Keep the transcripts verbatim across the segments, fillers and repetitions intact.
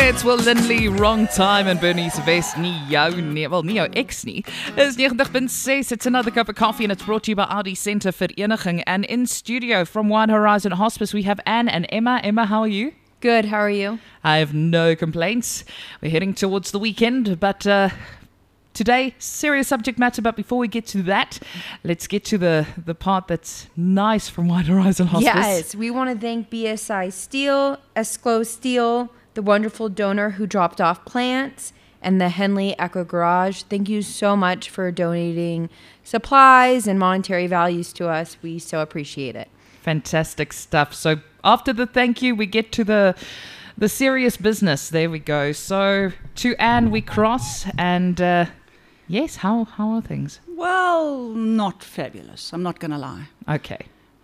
It's Will Lindley, Wrong Time, and Bernice West, nie jou nie, wel nie jou ex nie. It's ninety point six, it's Another Cup of Coffee, and it's brought to you by Audi Centre Vereniging. And in studio from Wide Horizon Hospice, we have Anne and Emma. Emma, how are you? Good, how are you? I have no complaints. We're heading towards the weekend, but uh, today, serious subject matter. But before we get to that, let's get to the, the part that's nice from Wide Horizon Hospice. Yes, we want to thank B S I Steel, Esclo Steel, the wonderful donor who dropped off plants, and the Henley Echo Garage. Thank you so much for donating supplies and monetary values to us. We so appreciate it. Fantastic stuff. So after the thank you, we get to the the serious business. There we go. So to Anne we cross, and uh, yes, how how are things? Well, not fabulous. I'm not going to lie. Okay.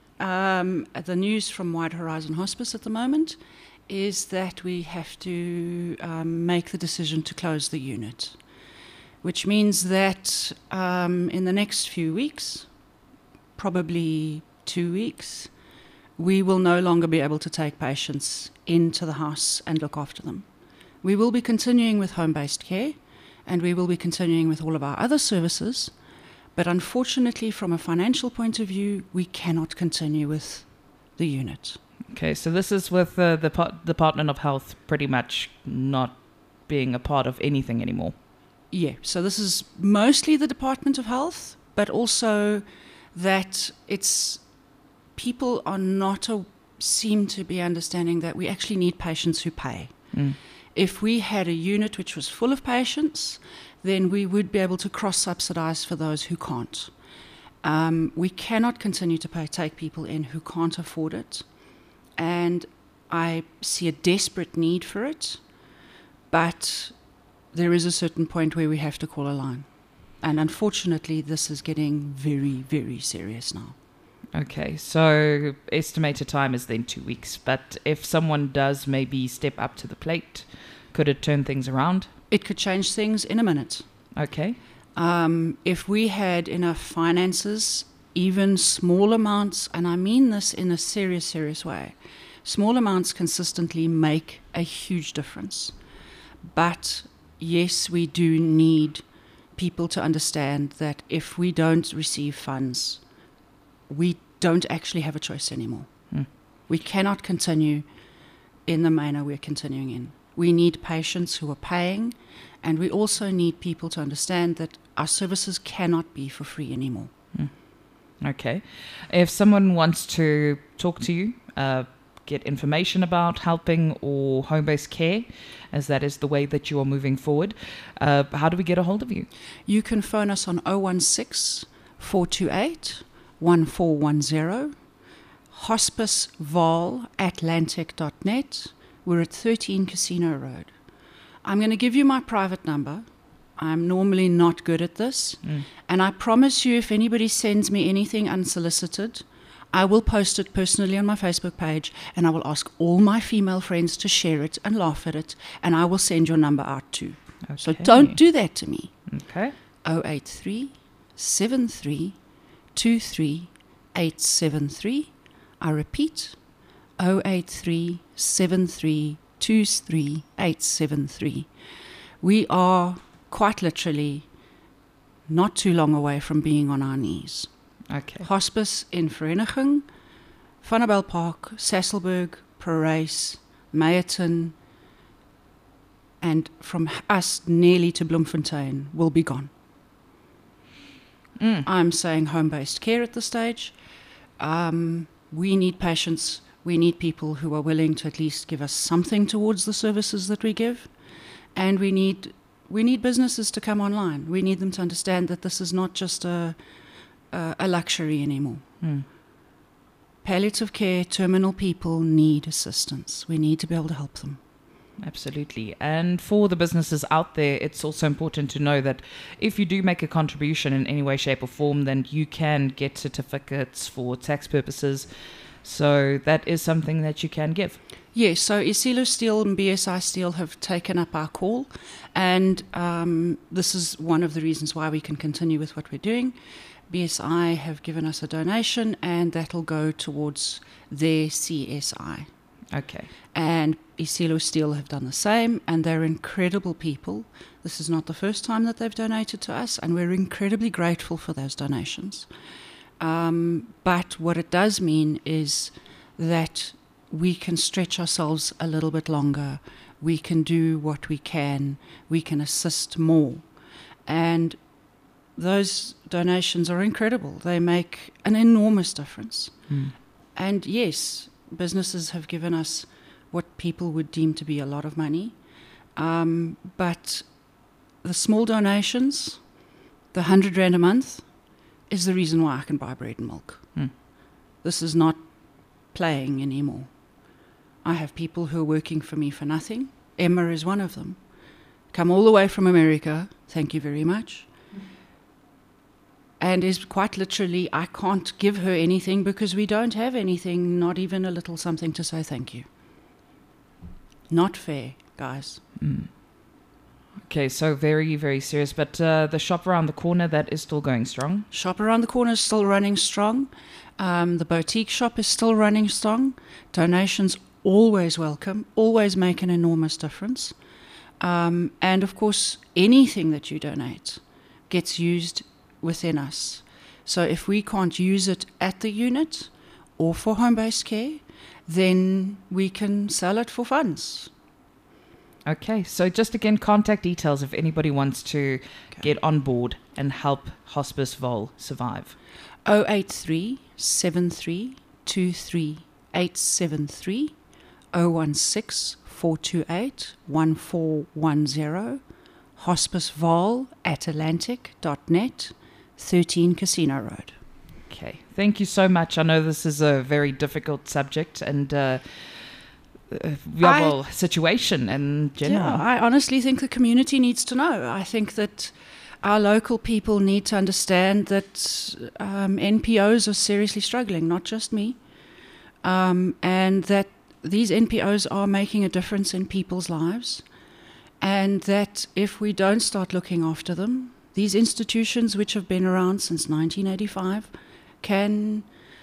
Um, the news from Wide Horizon Hospice at the moment is that we have to um, make the decision to close the unit, which means that um, in the next few weeks, probably two weeks, we will no longer be able to take patients into the house and look after them. We will be continuing with home-based care, and we will be continuing with all of our other services, but unfortunately, from a financial point of view, we cannot continue with the unit. Okay, so this is with uh, the po- Department of Health pretty much not being a part of anything anymore. Yeah, so this is mostly the Department of Health, but also that it's people are not a, seem to be understanding that we actually need patients who pay. Mm. If we had a unit which was full of patients, then we would be able to cross-subsidize for those who can't. Um, we cannot continue to pay, take people in who can't afford it. And I see a desperate need for it, but there is a certain point where we have to call a line. And unfortunately, this is getting very, very serious now. Okay, so estimated time is then two weeks. But if someone does maybe step up to the plate, could it turn things around? It could change things in a minute. Okay. Um, if we had enough finances, even small amounts, and I mean this in a serious, serious way, small amounts consistently make a huge difference. But yes, we do need people to understand that if we don't receive funds, we don't actually have a choice anymore. Mm. We cannot continue in the manner we're continuing in. We need patients who are paying, and we also need people to understand that our services cannot be for free anymore. Mm. Okay. If someone wants to talk to you, uh, get information about helping or home-based care, as that is the way that you are moving forward, uh, how do we get a hold of you? You can phone us on oh one six, four two eight, one four one zero, hospiceval atlantic dot net. We're at thirteen Casino Road. I'm going to give you my private number. I'm normally not good at this. Mm. And I promise you, if anybody sends me anything unsolicited, I will post it personally on my Facebook page, and I will ask all my female friends to share it and laugh at it, and I will send your number out too. Okay. So don't do that to me. Okay. oh eight three, seven three, two three eight seven three. I repeat, oh eight three, seven three, two three eight seven three. We are quite literally not too long away from being on our knees. Okay. Hospice in Vereniging, Vanderbijl Park, Sasolburg, Parys, Meyerton, and from us nearly to Bloemfontein will be gone. Mm. I'm saying home-based care at this stage. Um, we need patients. We need people who are willing to at least give us something towards the services that we give. And we need we need businesses to come online. We need them to understand that this is not just a, a, a luxury anymore. Mm. Palliative care, terminal people need assistance. We need to be able to help them. Absolutely. And for the businesses out there, it's also important to know that if you do make a contribution in any way, shape or form, then you can get certificates for tax purposes. So that is something that you can give. Yes, so Isilo Steel and B S I Steel have taken up our call, and um, this is one of the reasons why we can continue with what we're doing. B S I have given us a donation, and that'll go towards their C S I. Okay. And Isilo Steel have done the same, and they're incredible people. This is not the first time that they've donated to us, and we're incredibly grateful for those donations. Um, but what it does mean is that we can stretch ourselves a little bit longer. We can do what we can. We can assist more. And those donations are incredible. They make an enormous difference. Mm. And yes, businesses have given us what people would deem to be a lot of money. Um, but the small donations, the hundred rand a month, is the reason why I can buy bread and milk. Mm. This is not playing anymore. I have people who are working for me for nothing. Emma is one of them. Come all the way from America, thank you very much. Mm. And is quite literally, I can't give her anything because we don't have anything, not even a little something to say thank you. Not fair, guys. Mm. Okay, so very, very serious. But uh, the shop around the corner, that is still going strong? Shop around the corner is still running strong. Um, the boutique shop is still running strong. Donations always welcome, always make an enormous difference. Um, and of course, anything that you donate gets used within us. So if we can't use it at the unit or for home-based care, then we can sell it for funds. Okay, so just again, contact details if anybody wants to Okay. get on board and help Hospice Vol survive. oh eight three, seven three, two three, eight seven three, oh one six, four two eight, one four one zero, hospicevol at atlantic dot net, thirteen Casino Road. Okay, thank you so much. I know this is a very difficult subject and uh, uh, yeah, I- well, situation in general. Yeah, I honestly think the community needs to know. I think that our local people need to understand that um, N P Os are seriously struggling, not just me, um, and that these N P Os are making a difference in people's lives, and that if we don't start looking after them, these institutions, which have been around since nineteen eighty-five, can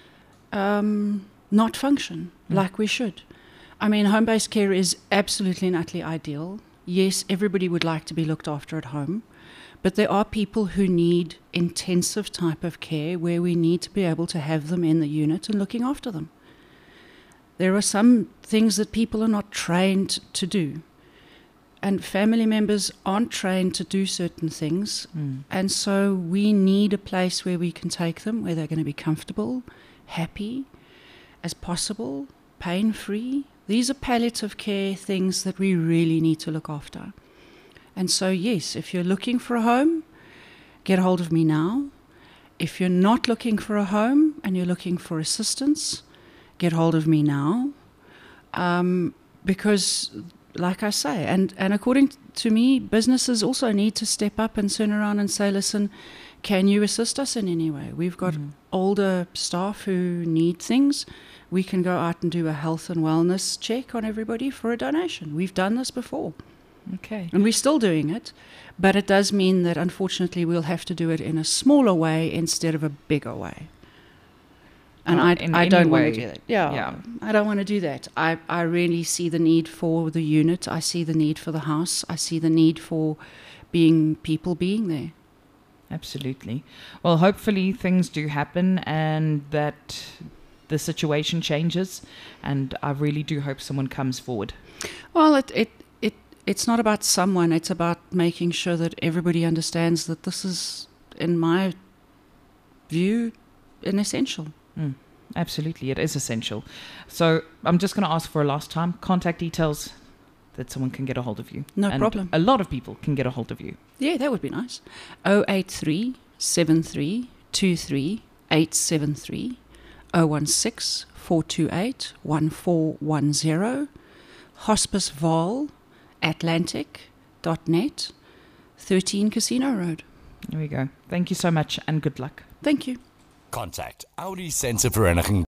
um, not function Mm. like we should. I mean, home-based care is absolutely and utterly ideal. Yes, everybody would like to be looked after at home, but there are people who need intensive type of care where we need to be able to have them in the unit and looking after them. There are some things that people are not trained to do, and family members aren't trained to do certain things, Mm. and so we need a place where we can take them, where they're going to be comfortable, happy as possible, pain-free. These are palliative care things that we really need to look after. And so, yes, if you're looking for a home, get hold of me now. If you're not looking for a home and you're looking for assistance, get hold of me now. Um, because, like I say, and, and according to me, businesses also need to step up and turn around and say, listen, can you assist us in any way? We've got Mhm. older staff who need things. We can go out and do a health and wellness check on everybody for a donation. We've done this before. Okay. And we're still doing it, but it does mean that unfortunately we'll have to do it in a smaller way instead of a bigger way. And Well, I, in I any don't want way, to do that. Yeah, yeah. I don't want to do that. I, I really see the need for the unit. I see the need for the house. I see the need for being people being there. Absolutely. Well, hopefully things do happen and that the situation changes. And I really do hope someone comes forward. Well, it, it, it, it's not about someone. It's about making sure that everybody understands that this is, in my view, an essential. Mm, absolutely. It is essential. So I'm just going to ask for a last time. Contact details that someone can get a hold of you. No And problem. A lot of people can get a hold of you. Yeah, that would be nice. oh eight three, seven three, two three, eight seven three, oh one six, four two eight, one four one zero, hospicevol atlantic dot net, thirteen Casino Road. There we go. Thank you so much and good luck. Thank you. Contact Audi Centre Vereniging